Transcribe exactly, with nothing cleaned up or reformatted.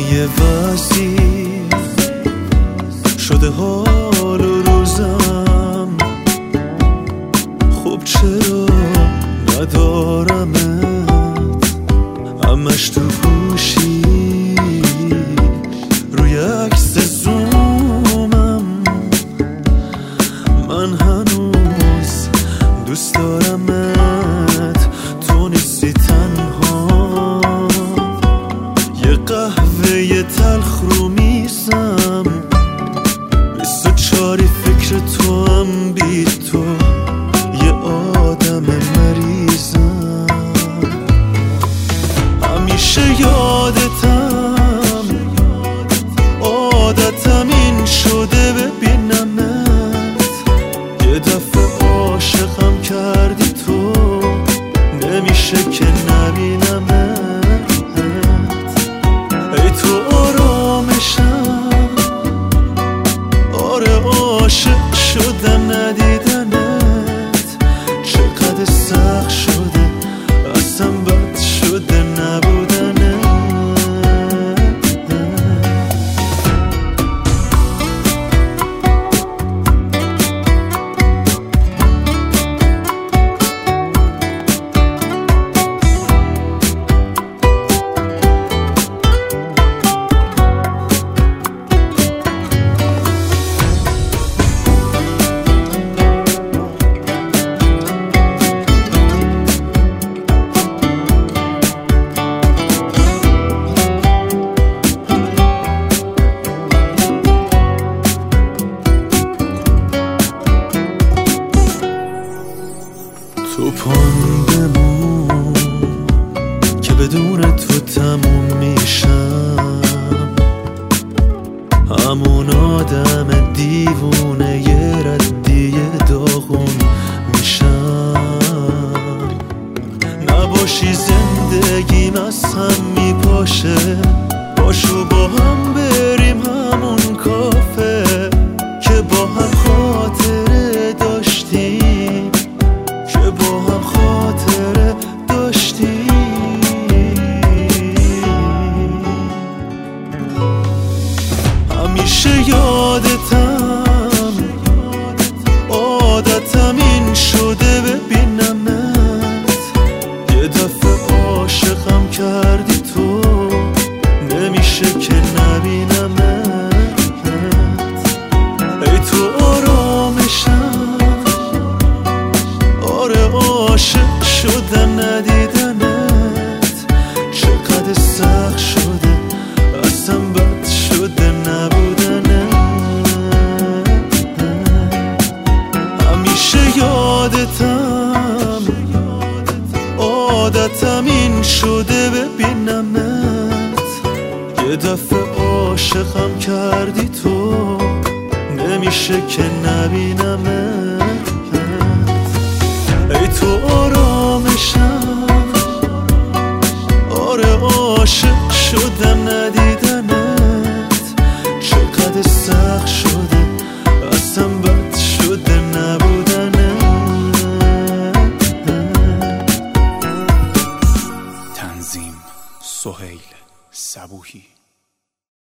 یه وضعی شده حال و روزم، خب چرا ندارمت، همش تو گوشی روی عکس زومم. من هنوز دوست دارمت، تو نیستی تنها. یه قهوه تلخ رو میزم، بیست و چاری فکر تو هم، بی تو یه آدم مریضم. همیشه یادتم، عادتم این شده ببینمت. یه دفعه عاشقم کردی تو، نمیشه که نبینمت. ای تو آرامشم، آره عاشق شدم ندیدنت. چقدر سخت شده، اصلا بد شده نبودنت. تو پام بمون که بدون تو تموم میشم. همون آدم دیوونه یه ردیه داغون میشم. نباشی زندگیم از هم میپاشه، باشو با هم بریم همون کافه که با هم خاطره داشتیم، که با هم خاطره داشتیم. همیشه یادتم، عادتم این شده ببینمت. یه دفعه عاشقم کردی تو، نمیشه که نبینمت. ای تو آرامشم، آره عاشق شدم ندیدنت. چقدر سخت شده، اصلا بد شده نبودنت. همیشه یادتم، عادتم این شده ببینمت. یه دفعه عاشقم کردی تو، نمیشه که نبینمت. ای تو آرامشم، آره عاشق شدم ندیدنت. چقدر سخت شده، اصلا بد شده نبودنت. تنظیم سهیل صبوحی.